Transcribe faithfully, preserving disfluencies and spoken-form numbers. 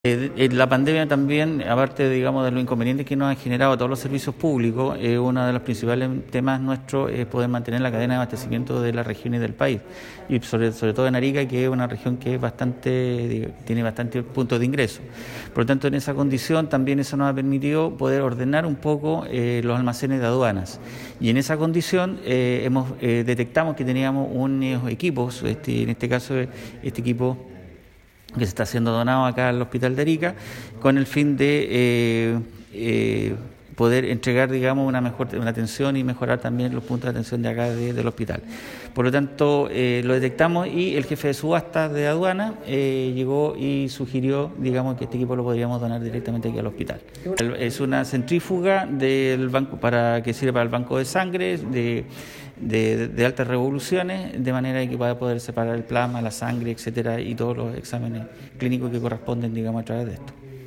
Eh, eh, la pandemia también, aparte digamos de los inconvenientes que nos han generado todos los servicios públicos, eh, uno de los principales temas nuestros es poder mantener la cadena de abastecimiento de la región y del país, y sobre, sobre todo en Arica, que es una región que es bastante, tiene bastantes puntos de ingreso. Por lo tanto, en esa condición también eso nos ha permitido poder ordenar un poco eh, los almacenes de aduanas, y en esa condición eh, hemos eh, detectamos que teníamos unos equipos, este, en este caso este equipo que se está siendo donado acá al Hospital de Arica, con el fin de eh, eh, poder entregar, digamos, una mejor una atención y mejorar también los puntos de atención de acá de, del hospital. Por lo tanto, eh, lo detectamos y el jefe de subastas de aduana eh, llegó y sugirió, digamos, que este equipo lo podríamos donar directamente aquí al hospital. Es una centrífuga del banco para que sirve para el banco de sangre, de De, de altas revoluciones, de manera que pueda poder separar el plasma, la sangre, etcétera, y todos los exámenes clínicos que corresponden, digamos, a través de esto.